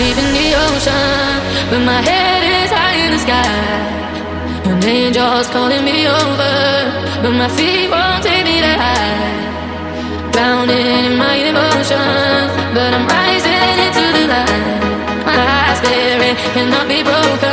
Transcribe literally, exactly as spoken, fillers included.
deep in the ocean, but my head is high in the sky. An angel's calling me over, but my feet won't take me that high. Drowning in my emotions, but I'm rising into the light. My spirit cannot be broken.